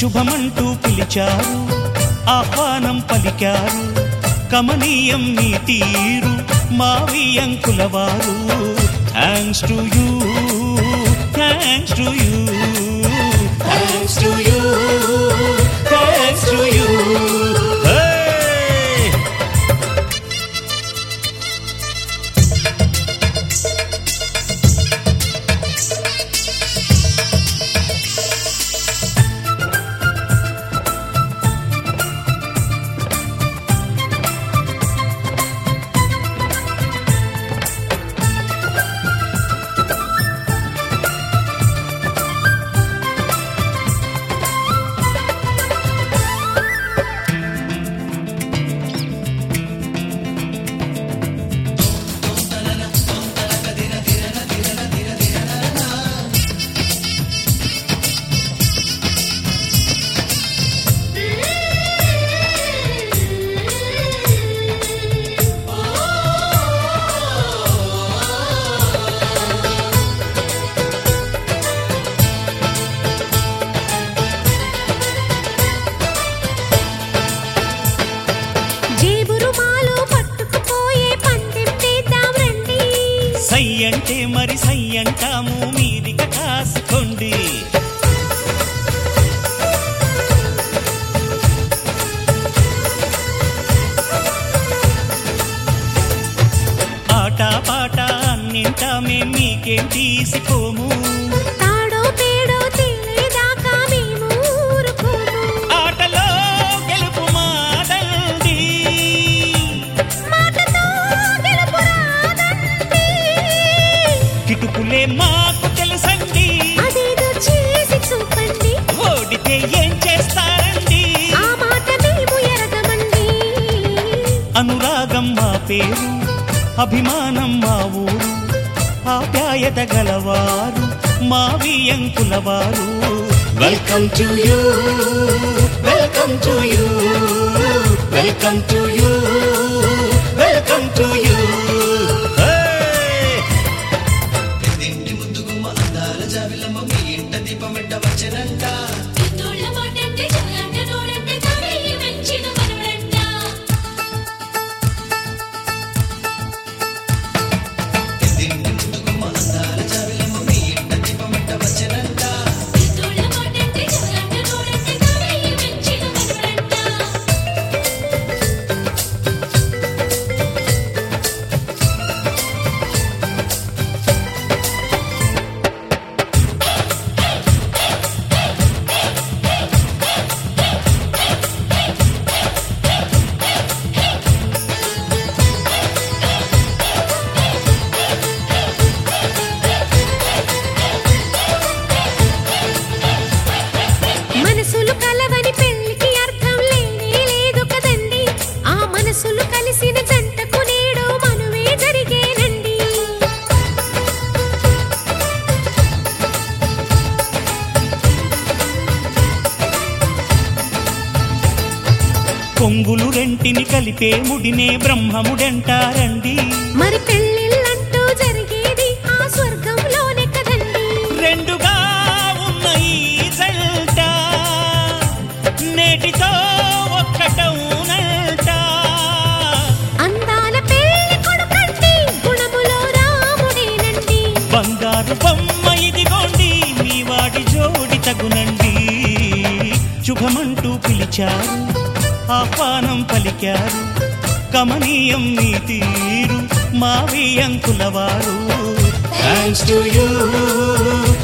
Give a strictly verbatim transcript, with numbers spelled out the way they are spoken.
శుభమంటూ పిలిచారు, ఆహ్వానం పలికారు, కమనీయం నీ తీరు మావియంకులవారు. Thanks to you, thanks to you, thanks to you, thanks to you. సై అంటే మరి సై అంటాము, మీదిక కాసుకోండి. ఆట పాట అన్నింటా మేం మీకేం తీసిపోము, తాడో పేడో తెలియదాకా మేము ఊరుకోము. ఆటలో గెలుపు మాదండి, మాటతో గెలుపు రాదండి. కిటుకులే మాకు తెలుసండి, అదేదో చేసి చూపండి. ఓడితే ఏం చేస్తారండి, ఆ మాట మేము ఎరగమండి. అనురాగం మా పేరు, అభిమానం మా ఊరు, ఆప్యాయత గలవారు మావియంకులవారు. Welcome to you, welcome to you, welcome to you, welcome to you. మనసులు కలవని పెళ్లికి అర్థం లేనే లేదు కదండి. ఆ మనసులు కలిసిన జంటకు నేడు మనువే జరిగేనండి. కొంగులు రెంటిని కలిపే ముడినే బ్రహ్మముడంటారండి. మరి పెళ్ళిళ్ళంటూ జరిగేది ఆ స్వర్గంలోనే కదండి. రెండుగా ఉన్న ఈ జంట నేటితో ఒక్కటవునంట. అందాల పెళ్లి కొడుకండి, గుణములో రాముడేనండి. బంగారు బొమ్మ ఇదిగోండి, మీ వాడి జోడి తగునండి. శుభమంటూ పిలిచారు, ఆహ్వానం పలికారు, కమనీయం నీ తీరు మావియంకులవారు. Thanks to you,